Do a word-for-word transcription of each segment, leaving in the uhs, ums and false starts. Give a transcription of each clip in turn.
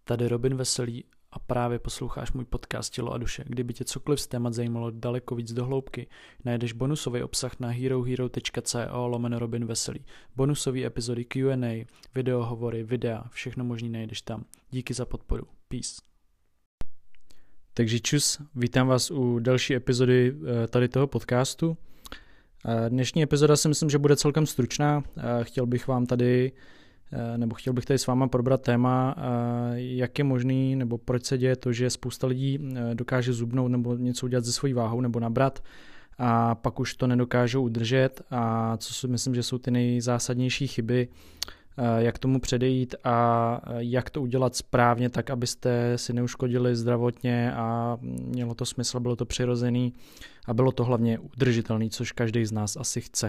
Tady Robin Veselý a právě posloucháš můj podcast Tělo a duše. Kdyby tě cokoliv z témat zajímalo daleko víc do hloubky, najdeš bonusový obsah na herohero.co lomeno Robin Veselý. Bonusové epizody Q and A, videohovory, videa, všechno možný najdeš tam. Díky za podporu. Peace. Takže čus, vítám vás u další epizody tady toho podcastu. Dnešní epizoda si myslím, že bude celkem stručná. Chtěl bych vám tady nebo chtěl bych tady s váma probrat téma, jak je možný, nebo proč se děje to, že spousta lidí dokáže zubnout nebo něco udělat se svojí váhou nebo nabrat a pak už to nedokážou udržet a co si myslím, že jsou ty nejzásadnější chyby, jak tomu předejít a jak to udělat správně tak, abyste si neuškodili zdravotně a mělo to smysl, bylo to přirozený a bylo to hlavně udržitelný, což každý z nás asi chce.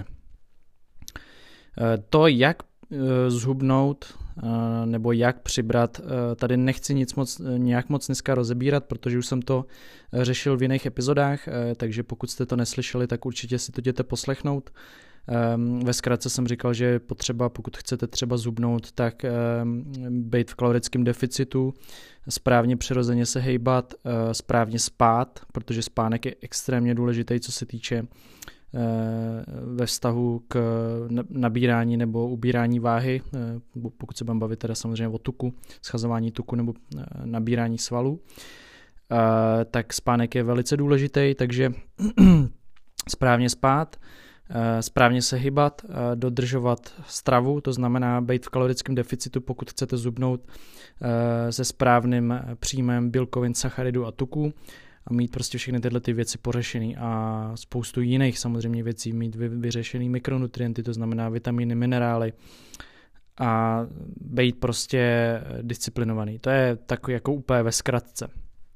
To, jak zhubnout nebo jak přibrat, tady nechci nic moc, nějak moc dneska rozebírat, protože už jsem to řešil v jiných epizodách, takže pokud jste to neslyšeli, tak určitě si to jděte poslechnout. Ve zkratce jsem říkal, že je potřeba, pokud chcete třeba zhubnout, tak být v kalorickém deficitu, správně přirozeně se hejbat, správně spát, protože spánek je extrémně důležitý, co se týče ve vztahu k nabírání nebo ubírání váhy, pokud se budeme bavit teda samozřejmě o tuku, schazování tuku nebo nabírání svalů, tak spánek je velice důležitý, takže správně spát, správně se hýbat, dodržovat stravu, to znamená být v kalorickém deficitu, pokud chcete zhubnout, se správným příjmem bílkovin, sacharidů a tuků, a mít prostě všechny tyhle ty věci pořešený a spoustu jiných samozřejmě věcí, mít vy, vyřešený mikronutrienty, to znamená vitamíny, minerály a být prostě disciplinovaný. To je takový jako úplně ve zkratce.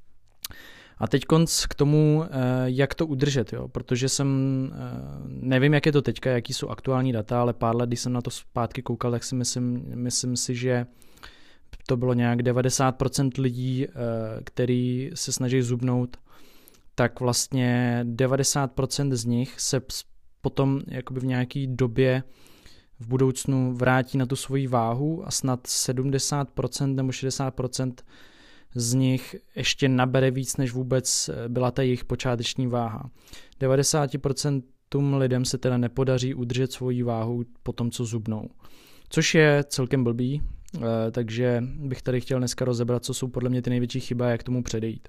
A teď konc k tomu, jak to udržet, jo? Protože jsem, nevím, jak je to teďka, jaký jsou aktuální data, ale pár let, když jsem na to zpátky koukal, tak si myslím, myslím si, že to bylo nějak devadesát procent lidí, který se snaží zhubnout, tak vlastně devadesát procent z nich se potom jakoby v nějaký době v budoucnu vrátí na tu svoji váhu a snad sedmdesát procent nebo šedesát procent z nich ještě nabere víc, než vůbec byla ta jejich počáteční váha. devadesát procent lidem se teda nepodaří udržet svoji váhu po tom, co zhubnou. Což je celkem blbý, takže bych tady chtěl dneska rozebrat, co jsou podle mě ty největší chyby a jak tomu předejít.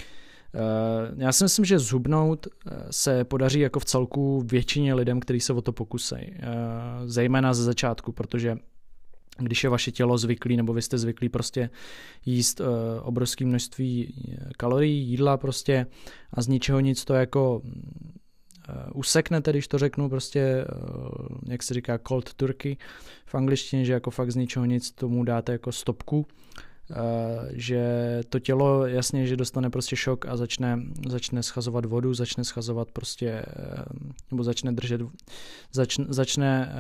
Já si myslím, že zhubnout se podaří jako v celku většině lidem, kteří se o to pokusejí. Zejména ze začátku, protože když je vaše tělo zvyklý, nebo vy jste zvyklí prostě jíst obrovské množství kalorií, jídla prostě a z ničeho nic to jako useknete, když to řeknu prostě, jak se říká cold turkey v angličtině, že jako fakt z ničeho nic tomu dáte jako stopku, že to tělo jasně, že dostane prostě šok a začne, začne schazovat vodu, začne schazovat prostě, nebo začne držet, začne, začne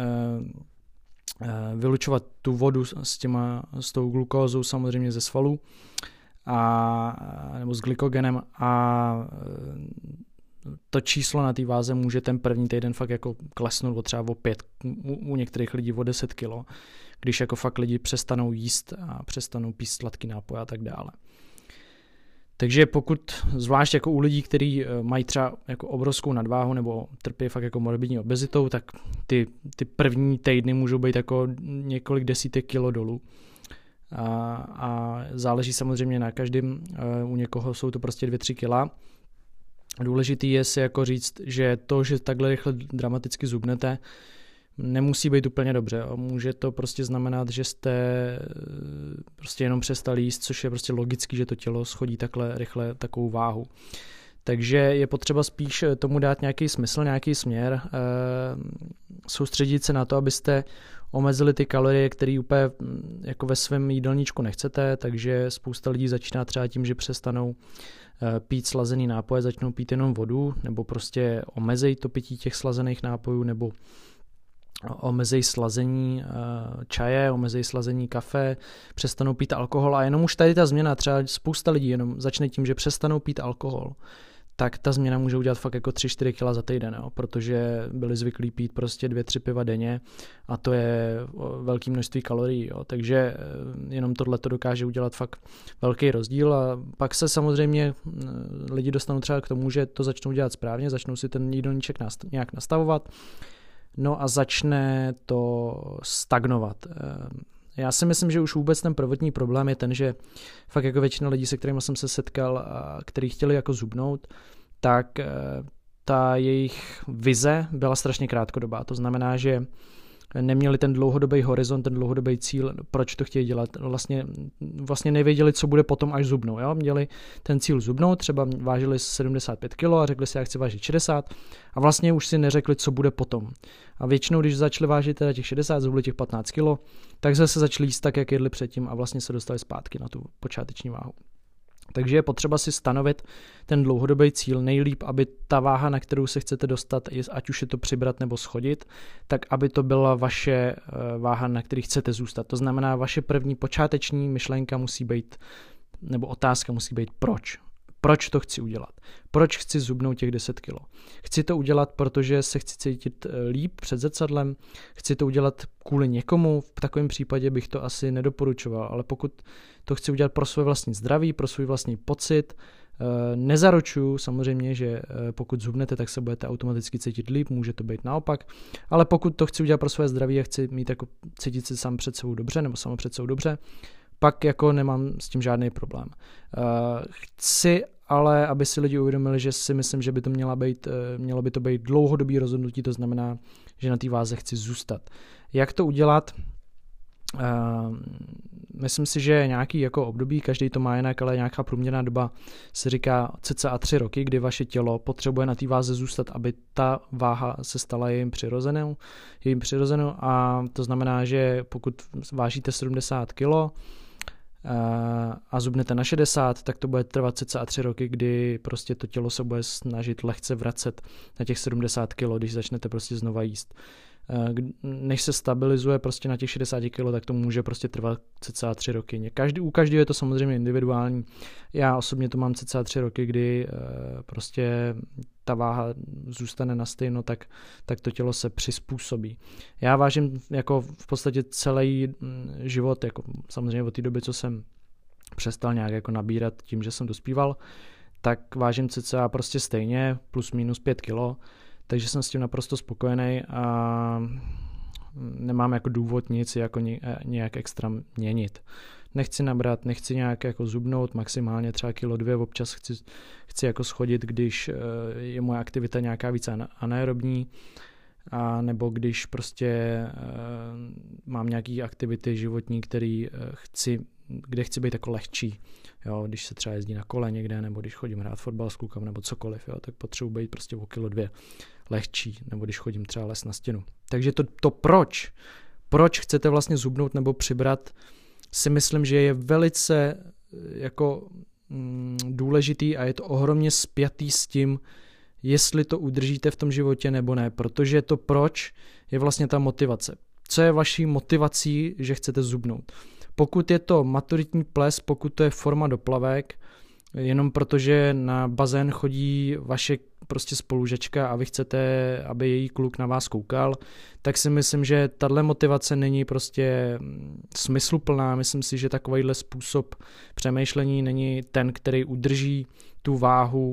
vylučovat tu vodu s, těma, s tou glukózou samozřejmě ze svalů a, nebo s glykogenem a to číslo na té váze může ten první týden fakt jako klesnout o třeba o pět, u, u některých lidí o deset kilo, když jako fakt lidi přestanou jíst a přestanou pít sladký nápoj a tak dále. Takže pokud, zvlášť jako u lidí, kteří mají třeba jako obrovskou nadváhu nebo trpí fakt jako morbidní obezitou, tak ty, ty první týdny můžou být jako několik desítek kilo dolů. A, a záleží samozřejmě na každém, u někoho jsou to prostě dvě tři kila. Důležitý je si jako říct, že to, že takhle rychle dramaticky zhubnete, nemusí být úplně dobře. Může to prostě znamenat, že jste prostě jenom přestali jíst, což je prostě logický, že to tělo schodí takhle rychle takovou váhu. Takže je potřeba spíš tomu dát nějaký smysl, nějaký směr, soustředit se na to, abyste omezili ty kalorie, které úplně jako ve svém jídelníčku nechcete, takže spousta lidí začíná třeba tím, že přestanou pít slazený nápoje, začnou pít jenom vodu, nebo prostě omezejí to pití těch slazených nápojů, nebo omezejí slazení čaje, omezejí slazení kafe, přestanou pít alkohol a jenom už tady ta změna, třeba spousta lidí jenom začne tím, že přestanou pít alkohol, tak ta změna může udělat fakt jako tři čtyři kila za týden, jo? Protože byli zvyklí pít prostě dvě tři piva denně a to je velké množství kalorií, jo? Takže jenom tohle to dokáže udělat fakt velký rozdíl a pak se samozřejmě lidi dostanou třeba k tomu, že to začnou dělat správně, začnou si ten jídelníček nějak nastavovat, no a začne to stagnovat. Já si myslím, že už vůbec ten prvotní problém je ten, že fakt jako většina lidí, se kterými jsem se setkal a který chtěli jako zhubnout, tak ta jejich vize byla strašně krátkodobá. To znamená, že neměli ten dlouhodobý horizont, ten dlouhodobý cíl, proč to chtějí dělat. Vlastně, vlastně nevěděli, co bude potom, až zhubnou. Jo? Měli ten cíl zhubnout, třeba vážili sedmdesát pět kilo a řekli si, já chci vážit šedesát a vlastně už si neřekli, co bude potom. A většinou, když začali vážit teda těch šedesát, zhubli těch patnáct kilo, tak zase začali jíst tak, jak jedli předtím a vlastně se dostali zpátky na tu počáteční váhu. Takže je potřeba si stanovit ten dlouhodobý cíl, nejlíp, aby ta váha, na kterou se chcete dostat, ať už je to přibrat nebo schodit, tak aby to byla vaše váha, na který chcete zůstat. To znamená, vaše první počáteční myšlenka musí být, nebo otázka musí být proč. Proč to chci udělat? Proč chci zhubnout těch deset kilo? Chci to udělat, protože se chci cítit líp před zrcadlem, chci to udělat kvůli někomu, v takovém případě bych to asi nedoporučoval, ale pokud to chci udělat pro své vlastní zdraví, pro svůj vlastní pocit, nezaručuju samozřejmě, že pokud zhubnete, tak se budete automaticky cítit líp, může to být naopak, ale pokud to chci udělat pro své zdraví a chci mít jako cítit se sám před sebou dobře nebo samo před sebou dobře, pak jako nemám s tím žádný problém. Chci ale, aby si lidi uvědomili, že si myslím, že by to měla být, mělo by to být dlouhodobý rozhodnutí, to znamená, že na té váze chci zůstat. Jak to udělat? Uh, myslím si, že nějaký jako období, každý to má jinak, ale nějaká průměrná doba se říká cca tři roky, kdy vaše tělo potřebuje na té váze zůstat, aby ta váha se stala jejím přirozenou, jejím přirozenou a to znamená, že pokud vážíte sedmdesát kilo a zubnete na šedesát, tak to bude trvat cca tři roky, kdy prostě to tělo se bude snažit lehce vracet na těch sedmdesát kilo, když začnete prostě znova jíst. Než se stabilizuje prostě na těch šedesát kilo, tak to může prostě trvat cca tři roky. Každý, u každého je to samozřejmě individuální. Já osobně to mám cca tři roky, kdy prostě ta váha zůstane na stejno, tak, tak to tělo se přizpůsobí. Já vážím jako v podstatě celý život, jako samozřejmě od té doby, co jsem přestal nějak jako nabírat tím, že jsem dospíval, tak vážím cca prostě stejně, plus minus pět kilo, takže jsem s tím naprosto spokojený a nemám jako důvod nic jako nějak extra měnit. Nechci nabrat, nechci nějak jako zubnout, maximálně třeba kilo dvě, občas chci, chci jako schodit, když je moje aktivita nějaká více anaerobní, a nebo když prostě mám nějaké aktivity životní, který chci, kde chci být jako lehčí. Jo, když se třeba jezdí na kole někde, nebo když chodím hrát fotbal s klukama, nebo cokoliv, jo, tak potřebuji být prostě o kilo dvě lehčí, nebo když chodím třeba les na stěnu. Takže to, to proč, proč chcete vlastně zhubnout nebo přibrat, si myslím, že je velice jako mm, důležitý a je to ohromně spjatý s tím, jestli to udržíte v tom životě nebo ne, protože to proč je vlastně ta motivace. Co je vaší motivací, že chcete zhubnout? Pokud je to maturitní ples, pokud to je forma doplavek, jenom protože na bazén chodí vaše prostě spolužečka a vy chcete, aby její kluk na vás koukal, tak si myslím, že tahle motivace není prostě smysluplná. Myslím si, že takovýhle způsob přemýšlení není ten, který udrží tu váhu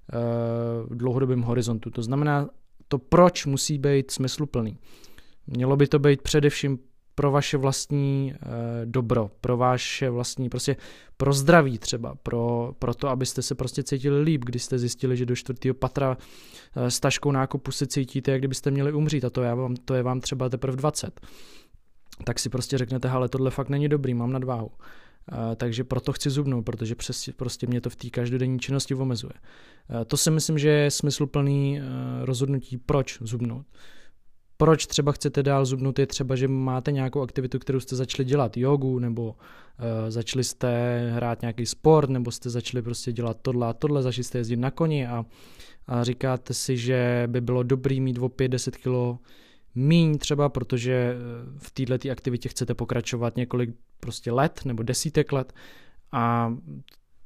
v dlouhodobém horizontu. To znamená, to proč musí být smysluplný. Mělo by to být především pro vaše vlastní e, dobro, pro vaše vlastní, prostě pro zdraví třeba, pro, pro to, abyste se prostě cítili líp, když jste zjistili, že do čtvrtého patra e, s taškou nákupu se cítíte, jak kdybyste měli umřít a to, já vám, to je vám třeba teprve dvacet. Tak si prostě řeknete, hele, tohle fakt není dobrý, mám nadváhu. E, takže proto chci zhubnout, protože přes, prostě mě to v té každodenní činnosti omezuje. E, to si myslím, že je smysluplný e, rozhodnutí, proč zhubnout. Proč třeba chcete dál zhubnout, je třeba, že máte nějakou aktivitu, kterou jste začali dělat, jogu, nebo uh, začali jste hrát nějaký sport, nebo jste začali prostě dělat tohle a tohle, začali jste jezdit na koni a, a říkáte si, že by bylo dobrý mít o pět deset kilo míň třeba, protože v této aktivitě chcete pokračovat několik prostě let nebo desítek let a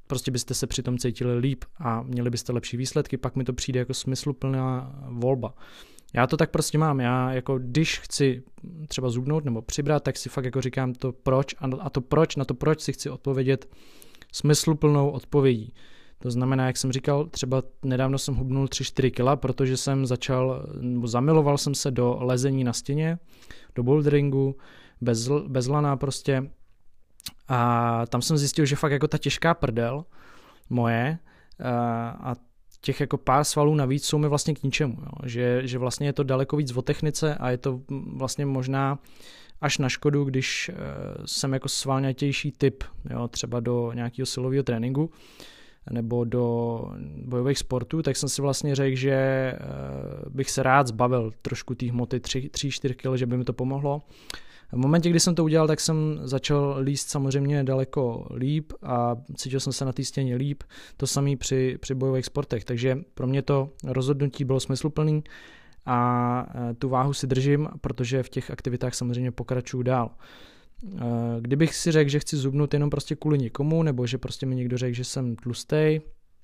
prostě byste se přitom cítili líp a měli byste lepší výsledky, pak mi to přijde jako smysluplná volba. Já to tak prostě mám, já jako když chci třeba zhubnout nebo přibrat, tak si fakt jako říkám to proč a to proč, na to proč si chci odpovědět smysluplnou odpovědí. To znamená, jak jsem říkal, třeba nedávno jsem hubnul tři čtyři kila, protože jsem začal, nebo zamiloval jsem se do lezení na stěně, do boulderingu, bez, bez lana prostě. A tam jsem zjistil, že fakt jako ta těžká prdel moje a, a těch jako pár svalů navíc jsou mi vlastně k ničemu. Jo. Že, že vlastně je to daleko víc o technice a je to vlastně možná až na škodu, když jsem jako svalňatější typ, jo, třeba do nějakého silového tréninku nebo do bojových sportů, tak jsem si vlastně řekl, že bych se rád zbavil trošku té hmoty tři čtyři kg, že by mi to pomohlo. V momentě, kdy jsem to udělal, tak jsem začal líst samozřejmě daleko líp a cítil jsem se na té stěně líp, to samé při, při bojových sportech, takže pro mě to rozhodnutí bylo smysluplný a tu váhu si držím, protože v těch aktivitách samozřejmě pokračuju dál. Kdybych si řekl, že chci zhubnout jenom prostě kvůli někomu, nebo že prostě mi někdo řekl, že jsem tlustej,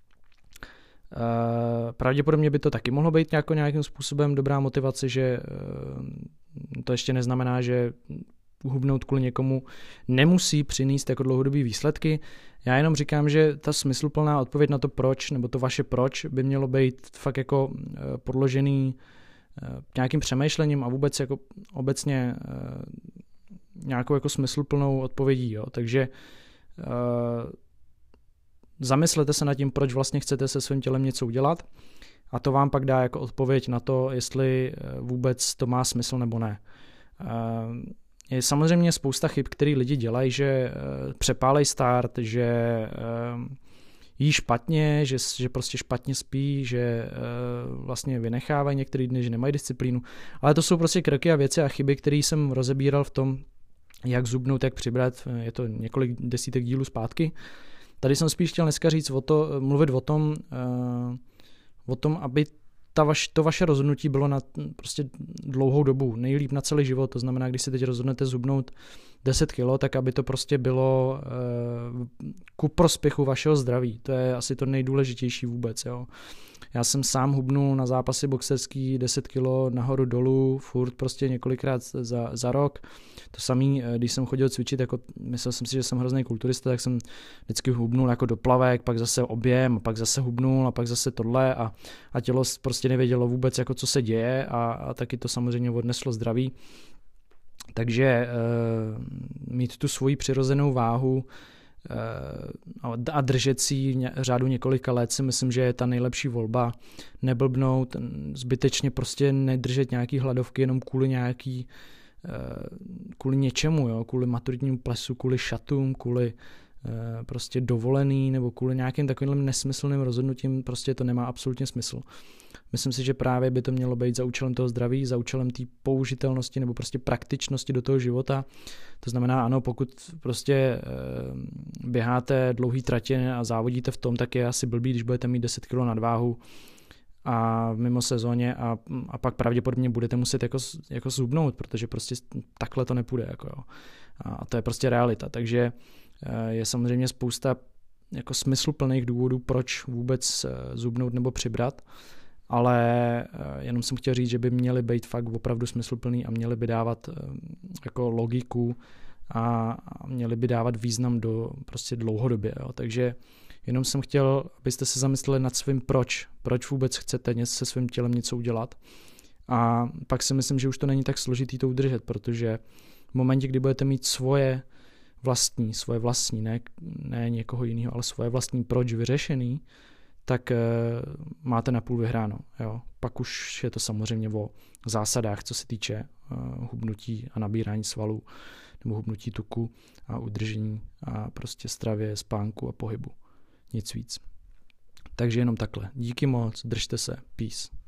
pravděpodobně by to taky mohlo být nějakou, nějakým způsobem dobrá motivace, že to ještě neznamená, že hubnout kvůli někomu nemusí přinést jako dlouhodobý výsledky. Já jenom říkám, že ta smysluplná odpověď na to proč, nebo to vaše proč by mělo být fakt jako podložený nějakým přemýšlením a vůbec jako obecně nějakou jako smysluplnou odpovědí. Jo. Takže zamyslete se nad tím, proč vlastně chcete se svým tělem něco udělat a to vám pak dá jako odpověď na to, jestli vůbec to má smysl nebo ne. Je samozřejmě spousta chyb, které lidi dělají, že přepálej start, že jí špatně, že, že prostě špatně spí, že vlastně vynechávají některý dny, že nemají disciplínu, ale to jsou prostě kroky a věci a chyby, které jsem rozebíral v tom, jak zhubnout, jak přibrat, je to několik desítek dílů zpátky. Tady jsem spíš chtěl dneska říct o to, mluvit o tom, uh, o tom, aby ta vaš, to vaše rozhodnutí bylo na prostě dlouhou dobu, nejlíp na celý život, to znamená, když si teď rozhodnete zhubnout deset kilo, tak aby to prostě bylo uh, ku prospěchu vašeho zdraví, to je asi to nejdůležitější vůbec, jo. Já jsem sám hubnul na zápasy boxerský deset kilo nahoru dolů, furt prostě několikrát za, za rok. To samý, když jsem chodil cvičit, jako myslel jsem si, že jsem hrozný kulturista, tak jsem vždycky hubnul jako do plavek, pak zase objem, pak zase hubnul a pak zase tohle a, a tělo prostě nevědělo vůbec, jako co se děje a, a taky to samozřejmě odneslo zdraví. Takže e, mít tu svoji přirozenou váhu a držet si řádu několika let si myslím, že je ta nejlepší volba. Neblbnout, zbytečně prostě nedržet nějaký hladovky jenom kvůli nějaký kvůli něčemu, jo, kvůli maturitnímu plesu, kvůli šatům, kvůli prostě dovolený nebo kvůli nějakým takovým nesmyslným rozhodnutím, prostě to nemá absolutně smysl. Myslím si, že právě by to mělo být za účelem toho zdraví, za účelem té použitelnosti nebo prostě praktičnosti do toho života. To znamená, ano, pokud prostě běháte dlouhý tratě a závodíte v tom, tak je asi blbý, když budete mít deset kilo nadváhu a mimo sezóně a, a pak pravděpodobně budete muset jako, jako zhubnout, protože prostě takhle to nepůjde. Jako jo. A to je prostě realita. Takže je samozřejmě spousta jako smysluplných důvodů, proč vůbec zhubnout nebo přibrat, ale jenom jsem chtěl říct, že by měly být fakt opravdu smysluplný a měly by dávat jako logiku a měly by dávat význam do prostě dlouhodobě. Jo. Takže jenom jsem chtěl, abyste se zamysleli nad svým proč, proč vůbec chcete něco se svým tělem něco udělat. A pak si myslím, že už to není tak složitý to udržet, protože v momentě, kdy budete mít svoje vlastní, svoje vlastní, ne, ne někoho jiného, ale svoje vlastní proč vyřešený, tak uh, máte napůl vyhráno. Jo. Pak už je to samozřejmě o zásadách, co se týče uh, hubnutí a nabírání svalů, nebo hubnutí tuku a udržení a prostě stravě, spánku a pohybu. Nic víc. Takže jenom takhle. Díky moc, držte se. Peace.